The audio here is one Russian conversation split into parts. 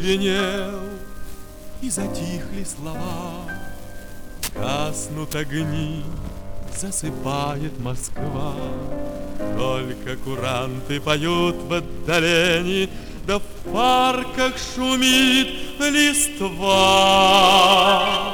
зазвенел, и затихли слова. Гаснут огни, засыпает Москва. Только куранты поют в отдалении, да в парках шумит листва.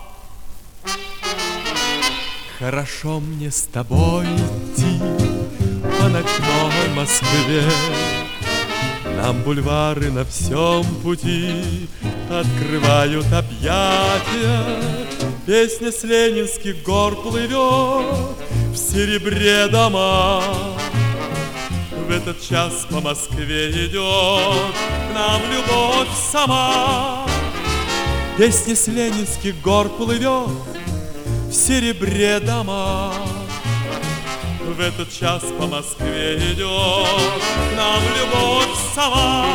Хорошо мне с тобой идти по ночной Москве. Нам бульвары на всем пути открывают объятия. Песня с ленинских гор плывет в серебре дома. В этот час по Москве идет к нам любовь сама. Песня с ленинских гор плывет в серебре дома. В этот час по Москве идет к нам любовь сама.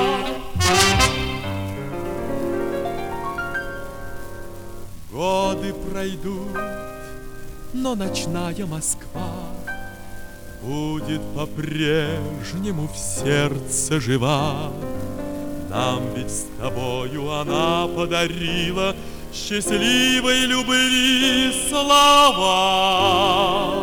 Годы пройдут, но ночная Москва будет по-прежнему в сердце жива. Нам ведь с тобою она подарила счастливой любви слова.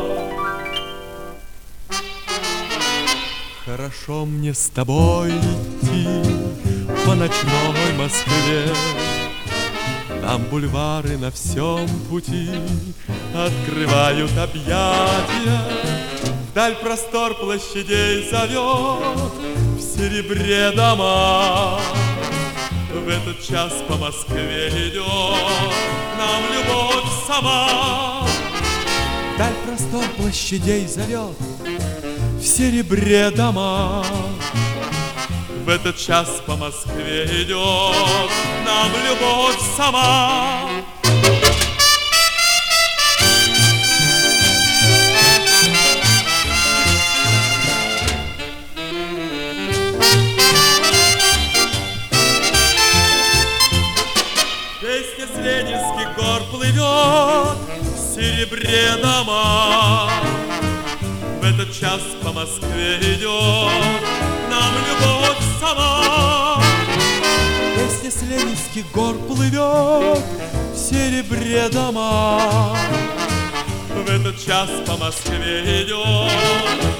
Хорошо мне с тобой идти по ночной Москве. Нам бульвары на всем пути открывают объятия. Вдаль простор площадей зовет в серебре дома. В этот час по Москве идет к нам любовь сама. Вдаль простор площадей зовет в серебре дома. В этот час по Москве идет к нам любовь сама. Песня с ленинских гор плывет в серебре дома. В этот час по Москве идет к нам любовь сама. Песня с ленинских гор плывет в серебре дома. В этот час по Москве идет